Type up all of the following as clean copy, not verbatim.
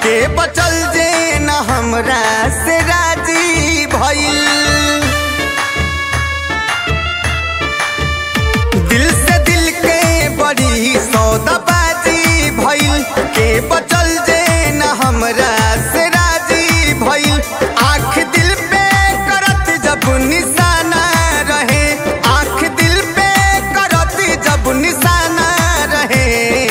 के बचल जे न हमरा से राजी भइल। दिल से दिल के बड़ी सौदाबाजी भइल। के बचल जे न हमरा से राजी भइल। आँख दिल पे करत जब निशाना रहे, आँख दिल पे करत जब निशाना रहे।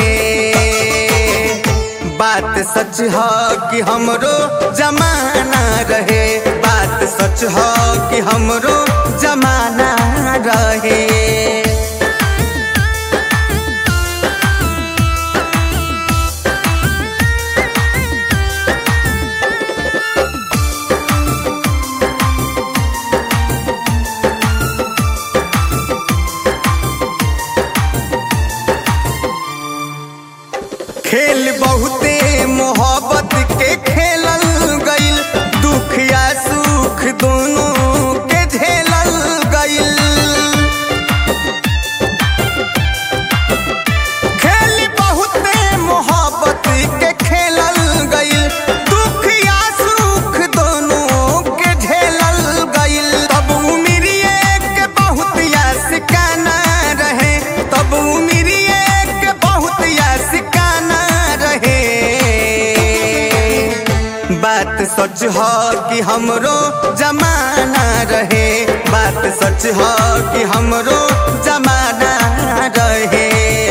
बात सच है कि हमरो जमाना रहे, बात सच है कि हमरो जमाना रहे। खेल बहुते मोहब्बत के खेलल गइल, दुख या सुख दोनों के झेलल गइल। खेल बहुते मोहब्बत के खेलल गइल, दुख या सुख दोनों के झेलल गइल। तब उम्रिए के बहुत यासिकाना रहे, तब उम्रिए के बहुत यासिकाना रहे। बात सच है कि हमरो जमाना रहे, बात सच है कि हमरो जमाना रहे।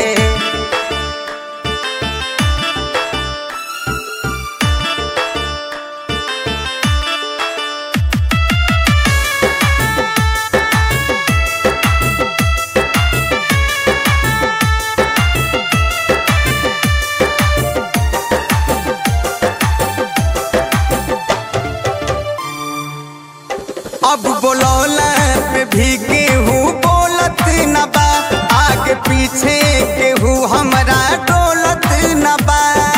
अब बोलौला पे भी केहू बोलत न बा, आगे पीछे केहू हमरा डोलत न बा।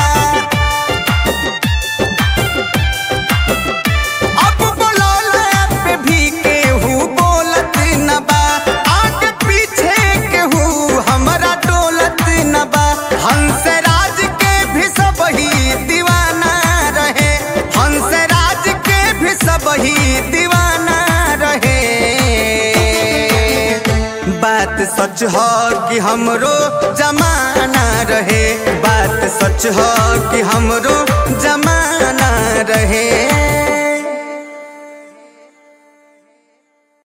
अब बोलौला पे भी केहू बोलत न बा, आगे पीछे केहू हमरा डोलत न बा। हंसराज के भी सब ही दीवाना रहे, हंसराज के भी सब ही दीवाना रहे। बात सच है कि हमरो जमाना रहे, बात सच है कि हमरो जमाना रहे।